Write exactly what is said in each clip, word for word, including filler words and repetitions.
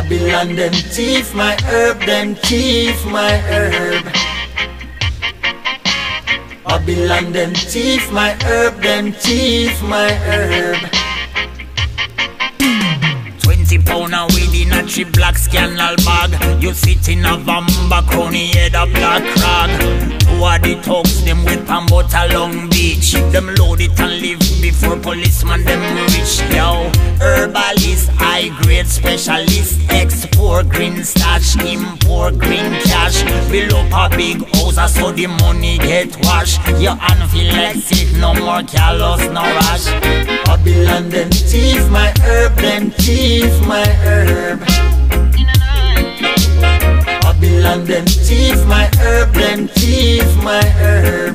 Babylon them thief my herb, them thief my herb. Babylon them thief my herb, them thief my herb. Twenty pound a weed in a three black scandal bag. You sit in a vamba crony head a black rag. Two of the thugs them with pan but a Long Beach. Them load it and leave before policeman them reach. Yo, herbalist, high grade specialist, export green stash, import green cash. Build up a big house so the money get washed. Your hand feel like sick, no more callous, no rush. Babylon them thief my herb, them thief my herb. Babylon them thief my herb, them thief my herb.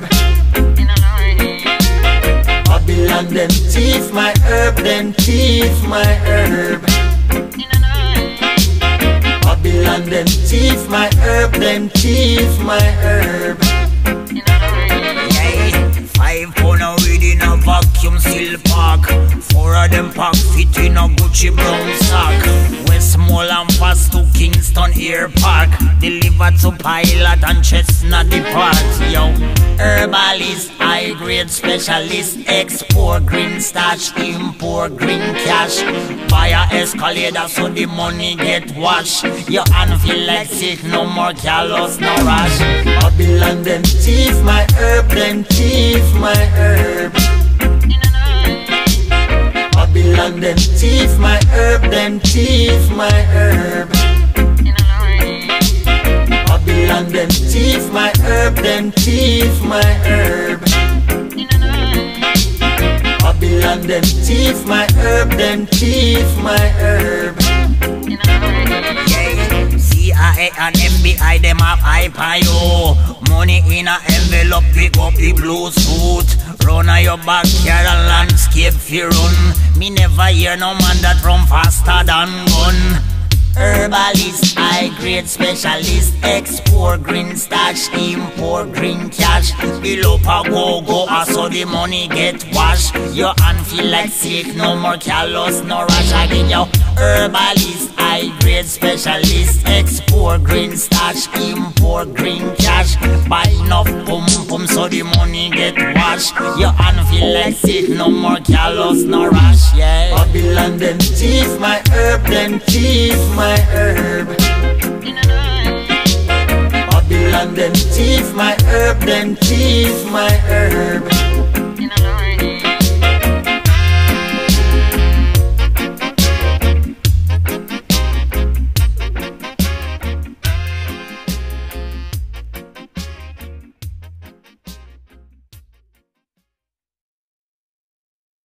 Babylon them thief my herb, them thief my herb. Babylon them thief my herb, them thief my herb. Five pound a weed in a vacuum seal pack. Four of them pack fit in a Gucci brown sack. Westmall and fast to Kingston Air Park. Delivered to Pilot and Chestnut Depart. Yo, herbalist, high grade specialist, export green stash, import green cash. Buy a escalator so the money get washed. Your hand feel like sick, no more callous, no rush. Babylon them thief my herb, them thief my herb. Babylon them thief my herb, them thief my herb. Babylon them thief my herb, them thief my herb. Babylon them thief my herb, them thief my herb. C I A and F B I them have hype on you. Money in a envelope, pick up the blue suit. Run on your backyard and landscape fi run. Me never hear no man that run faster than gun. Herbalist, high grade specialist, export green stash, import green cash. Below a go go so the money get washed. Your hand feel like sick, no more callous, no rush again. Yo, herbalist, high grade specialist, export green stash, import green cash. Buy enough pum pum so the money get washed. Your hand feel like sick, no more callous, no rush. Yeah. Babylon them thief my herb, them thief my herb. Babylon them thief my herb, them thief my herb.